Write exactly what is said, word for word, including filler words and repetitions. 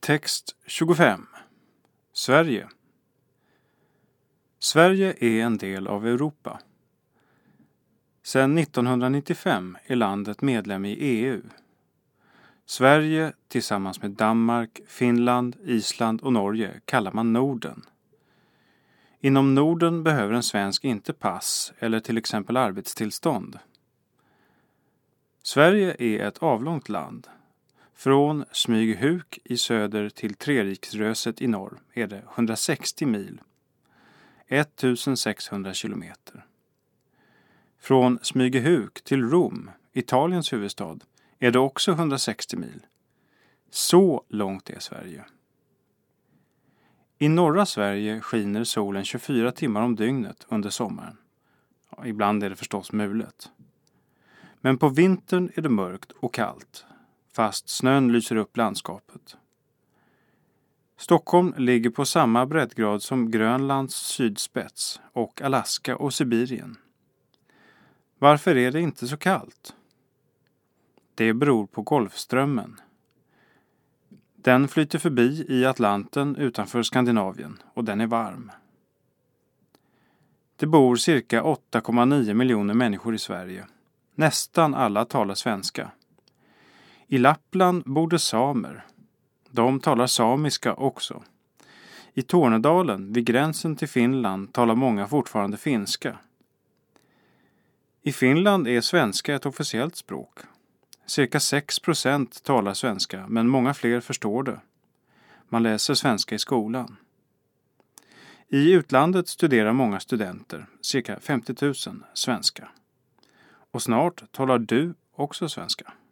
Text tjugofem. Sverige. Sverige är en del av Europa. Sedan nittonhundranittiofem är landet medlem i E U. Sverige tillsammans med Danmark, Finland, Island och Norge kallar man Norden. Inom Norden behöver en svensk inte pass eller till exempel arbetstillstånd. Sverige är ett avlångt land. Från Smygehuk i söder till Treriksröset i norr är det hundrasextio mil, ettusensexhundra kilometer. Från Smygehuk till Rom, Italiens huvudstad, är det också hundrasextio mil. Så långt är Sverige. I norra Sverige skiner solen tjugofyra timmar om dygnet under sommaren. Ja, ibland är det förstås mulet. Men på vintern är det mörkt och kallt, fast snön lyser upp landskapet. Stockholm ligger på samma breddgrad som Grönlands sydspets och Alaska och Sibirien. Varför är det inte så kallt? Det beror på Golfströmmen. Den flyter förbi i Atlanten utanför Skandinavien och den är varm. Det bor cirka åtta komma nio miljoner människor i Sverige. Nästan alla talar svenska. I Lappland bor det samer. De talar samiska också. I Tornedalen, vid gränsen till Finland, talar många fortfarande finska. I Finland är svenska ett officiellt språk. Cirka sex procent talar svenska, men många fler förstår det. Man läser svenska i skolan. I utlandet studerar många studenter, cirka femtio tusen, svenska. Och snart talar du också svenska.